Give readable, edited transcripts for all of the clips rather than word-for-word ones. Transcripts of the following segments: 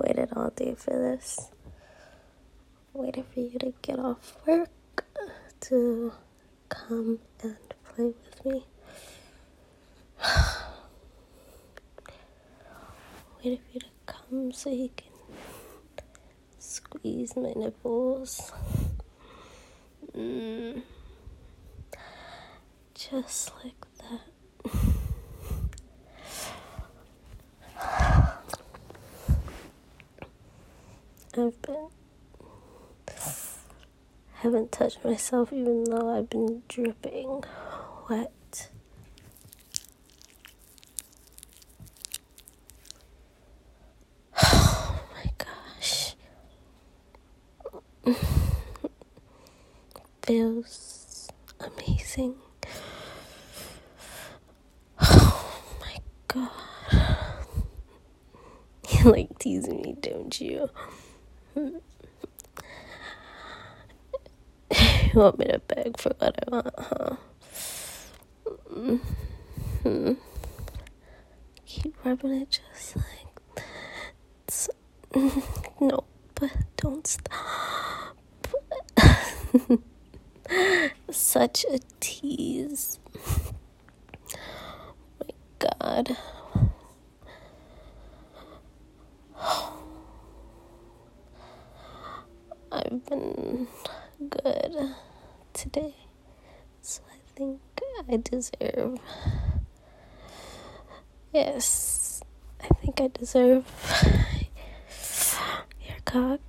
waited all day for this. Waited for you to get off work to come and play with me. Waited for you to come so you can squeeze my nipples. Just like that. Haven't touched myself even though I've been dripping wet. Oh my gosh. Feels amazing. Oh my god. You like teasing me, don't you? You want me to beg for what I want, huh? Keep rubbing it just like this. No, but don't stop. Such a tease. Oh my god. I've been good today, so I think I deserve. Yes, I think I deserve your cock.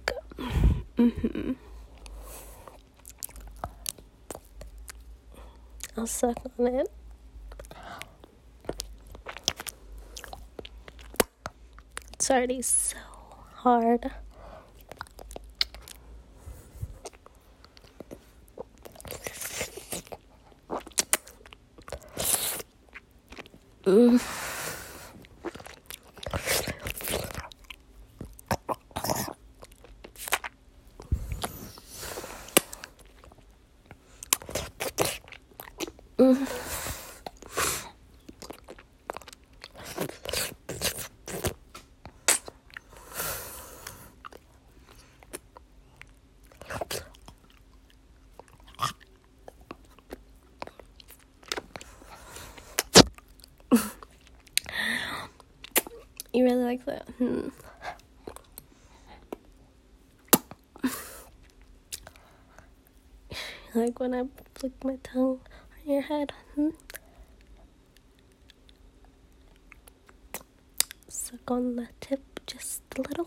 I'll suck on it. It's already so hard. You really like that? Like when I flick my tongue on your head? Suck on the tip just a little.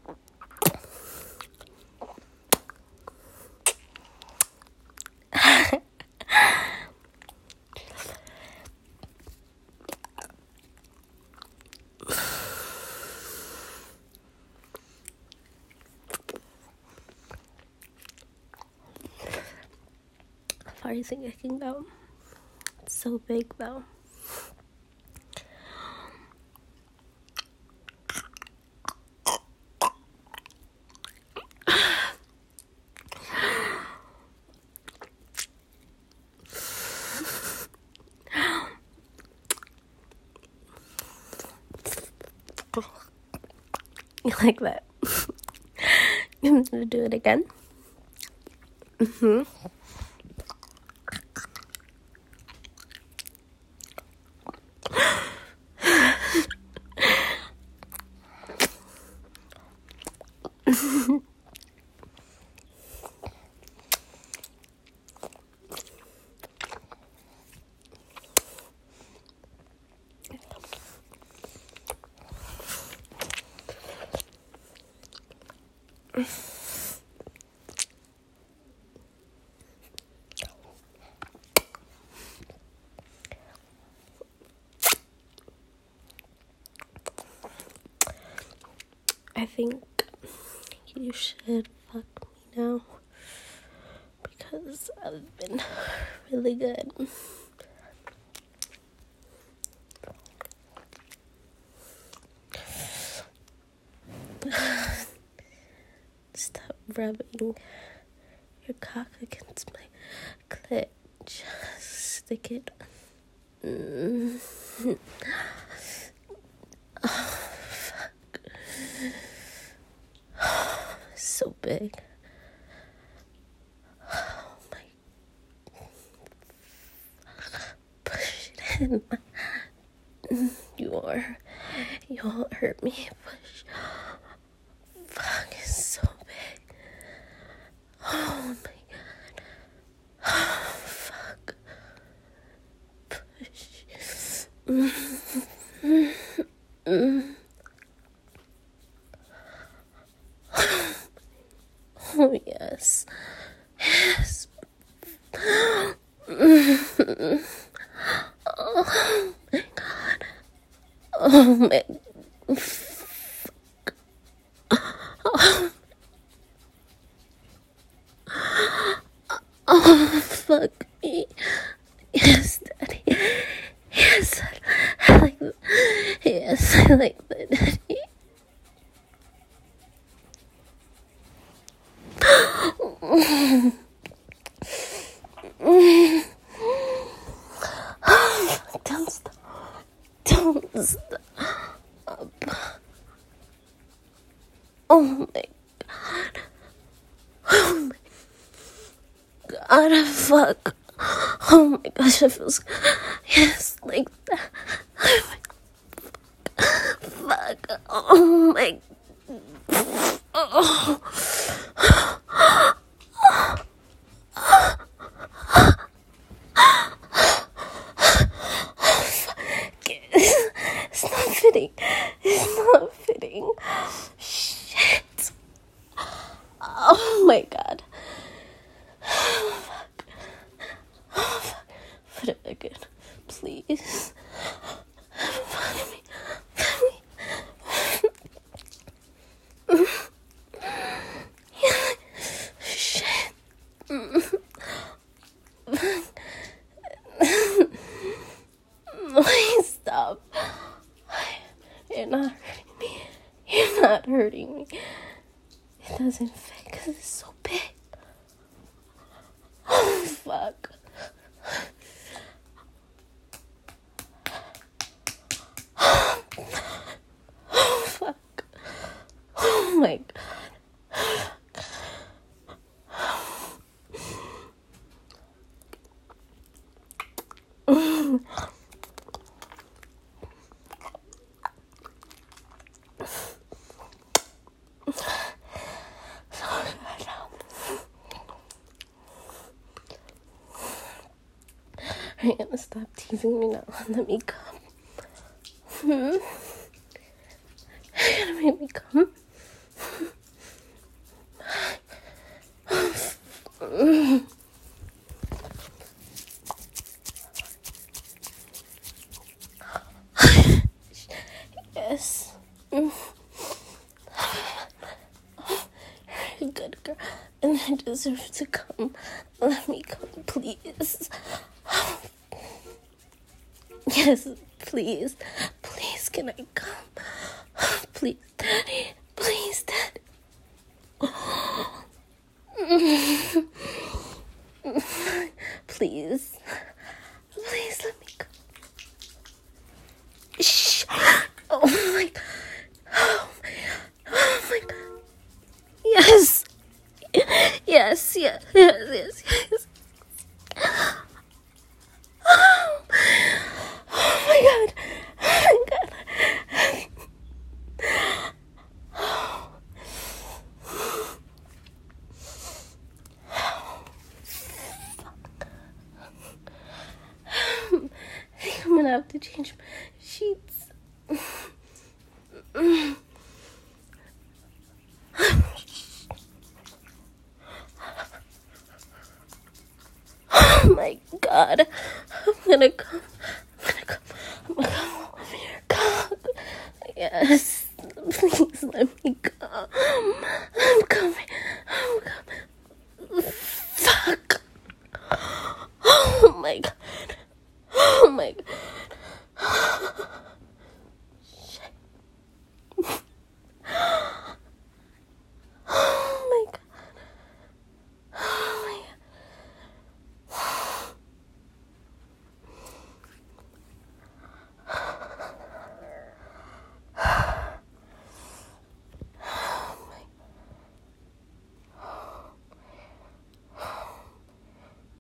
How far do you think I can go? It's so big though. You like that? I'm gonna do it again. I think you should fuck me now because I've been really good. Stop rubbing your cock against my clit. Just stick it. Oh, fuck. big. Oh my. Push it in. You won't hurt me. Push. Fuck, it's so big. Oh my god. Oh, fuck. Push. Oh, yes. Yes. Oh my god. Oh my. Oh, fuck me. Yes, Daddy. Yes, I like that. Yes, I like that, Daddy. Don't stop. Don't stop. Oh my god. Oh my god, fuck. Oh my gosh, it feels, yes, like that. Oh my, fuck. Oh my, oh. It's not fitting. It's not fitting. Shit. Oh my god. Oh, fuck. Oh, fuck. Put it back in. Please. Fuck me. Fuck me. Shit. Please stop. You're not hurting me. You're not hurting me. It doesn't fit because it's so big. Oh, fuck. Oh, fuck. Oh, my God. Are you gonna stop teasing me now and let me come? Are you gonna make me come? Yes. You're a good girl, and I deserve to come. Let me come, please. Yes, please. Please, can I come? Please, Daddy. Please, Daddy. Please. Please, let me come. Shh. Oh, my God. Oh, my God. Yes. Yes, yes, yes, yes, yes. Oh my God. Oh my God. I think I'm gonna have to change my sheets. Oh my God. I'm gonna come. I'm gonna come all over your cock. Yes. Please let me